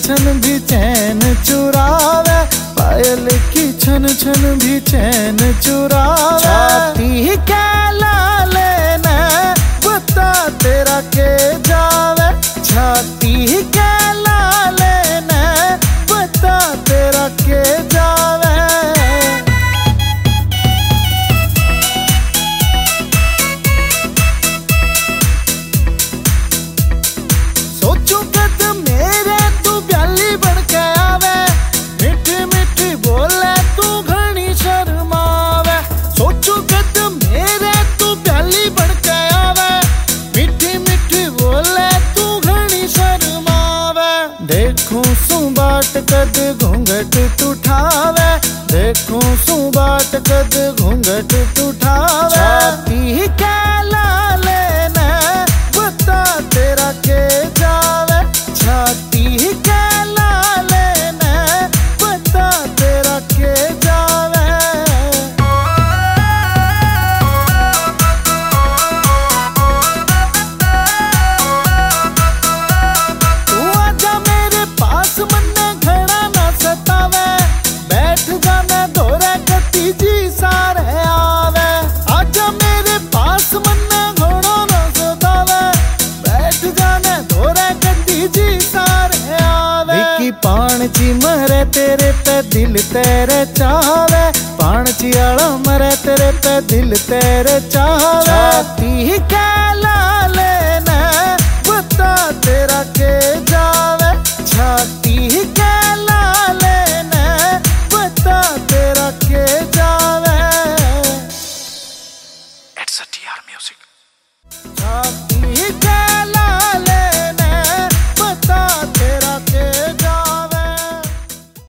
छन भी चैन चुरावे, पायल की छन छन भी चैन चुरावे। छाती के लाले ने बता तेरा के जावे, छाती के लाले ने बता तेरा के जावे। सोचू कद मेरे तू ब्याली बन के आवे, मीठी मीठी बोले तू घनी शर्मावे। सोचू कद मेरे तू ब्याली बन के आवे, मीठी मीठी बोले तू घनी शर्मावे। देखूं सू बाट कद घूंघट तू ठावे, देखूं सू बाट कद घूंघट तू ठावे। छाती के लाले ने बता तेरा के जावे, छाती के लाले ने बता तेरा के जावे। तू आजा मेरे पास मन्ने घड़ा ना सतावे, बैठ जाने धोरे कती जी सारे आवे। आजा मेरे पास मन्ने घड़ा ना सतावे, बैठ जाने धोरे कती जी सारे आवे। विकी पाणची मरे तेरे पे दिल तेरे चावे, पाणची आला मरे तेरे पे दिल तेरे चावे। छाती के लाले ने बता तेरा के जावे, छाती के लाले ने बता तेरा के जावे। It's a TR Music. छाती